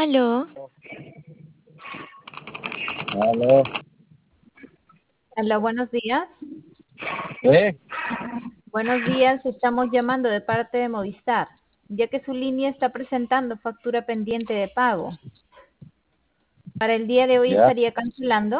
Aló, Aló. Hola, buenos días. ¿Eh? Buenos días, estamos llamando de parte de Movistar, ya que su línea está presentando factura pendiente de pago. Para el día de hoy Ya. estaría cancelando.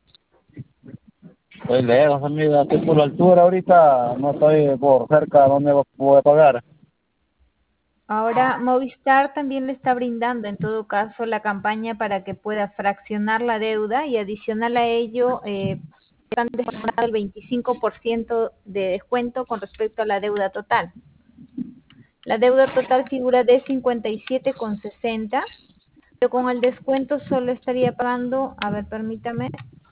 Estoy lejos, amiga. Estoy por la altura ahorita. No estoy por cerca donde voy a pagar. Ahora, Movistar también le está brindando, en todo caso, la campaña para que pueda fraccionar la deuda y adicional a ello, están descontando el 25% de descuento con respecto a la deuda total. La deuda total figura de 57,60, pero con el descuento solo estaría pagando, a ver, permítame,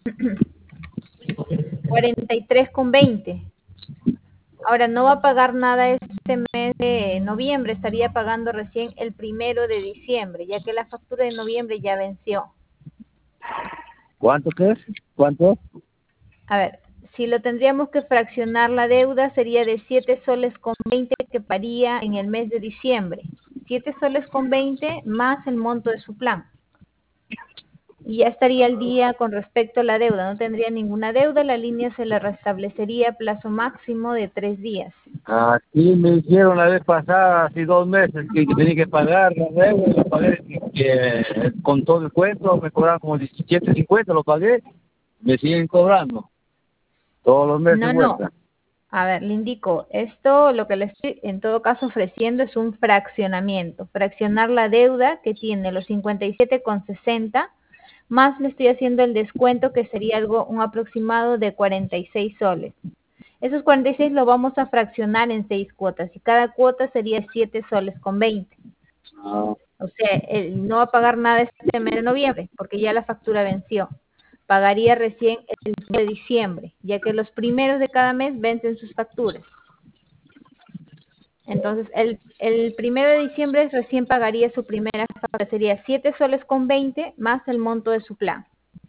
43,20. Ahora no va a pagar nada este mes de noviembre, estaría pagando recién el 1 de diciembre, ya que la factura de noviembre ya venció. ¿Cuánto qué es? ¿Cuánto? A ver, si lo tendríamos que fraccionar la deuda sería de 7 soles con 20 que paría en el mes de diciembre. 7 soles con 20 más el monto de su plan. Y ya estaría al día con respecto a la deuda, no tendría ninguna deuda, la línea se le restablecería a plazo máximo de 3 días. Aquí me dijeron la vez pasada, hace 2 meses, que tenía que pagar la deuda. Lo pagué, con todo el cuento, me cobraban como 17.50, lo pagué. Me siguen cobrando. Todos los meses No. vuelta. A ver, le indico, esto lo que le estoy en todo caso ofreciendo es un fraccionamiento. Fraccionar la deuda que tiene los 57,60, más le estoy haciendo el descuento que sería un aproximado de 46 soles. Esos 46 lo vamos a fraccionar en 6 cuotas y cada cuota sería 7 soles con 20. Ah, O sea, él no va a pagar nada este mes de noviembre porque ya la factura venció. Pagaría recién el 1 de diciembre, ya que los primeros de cada mes vencen sus facturas. Entonces, el 1 de diciembre recién pagaría su primera factura, sería 7 soles con 20 más el monto de su plan.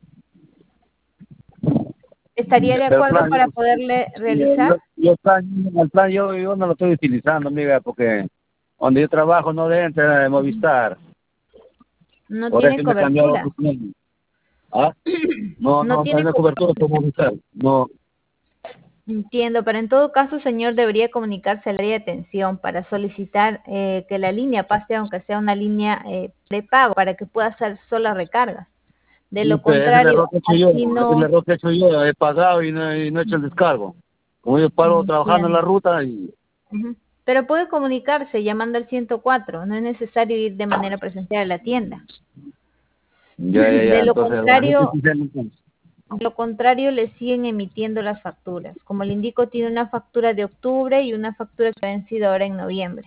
¿Estaría de pero acuerdo plan, para poderle realizar? el plan yo no lo estoy utilizando, amiga, porque donde yo trabajo no entra de Movistar. No Por tiene eso me cambiaron cobertura. otro plan. ¿Ah? No No tiene hay cobertura por Movistar. No. Entiendo, pero en todo caso, señor, debería comunicarse al área de atención para solicitar que la línea pase, aunque sea una línea prepago, para que pueda hacer solas recargas. De Sí, lo pero ese es el contrario, error que he hecho yo. así Ese es el no. error que he hecho yo. He pagado y no he hecho el descargo. Como yo paro trabajando en la Entiendo. ruta y... Ujú. Pero puede comunicarse llamando al 104, no es necesario ir de manera presencial a la tienda. Ya. Entonces, bueno, ¿qué sucede entonces? De lo contrario, le siguen emitiendo las facturas. Como le indico, tiene una factura de octubre y una factura que ha vencido ahora en noviembre.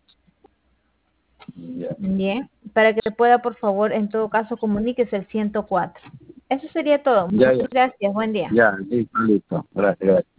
Ya, Bien, para que pueda, por favor, en todo caso, comuníquese al 104. Eso sería todo. ya, Muchas ya. gracias. Buen día. Ya, listo, listo. Gracias, gracias.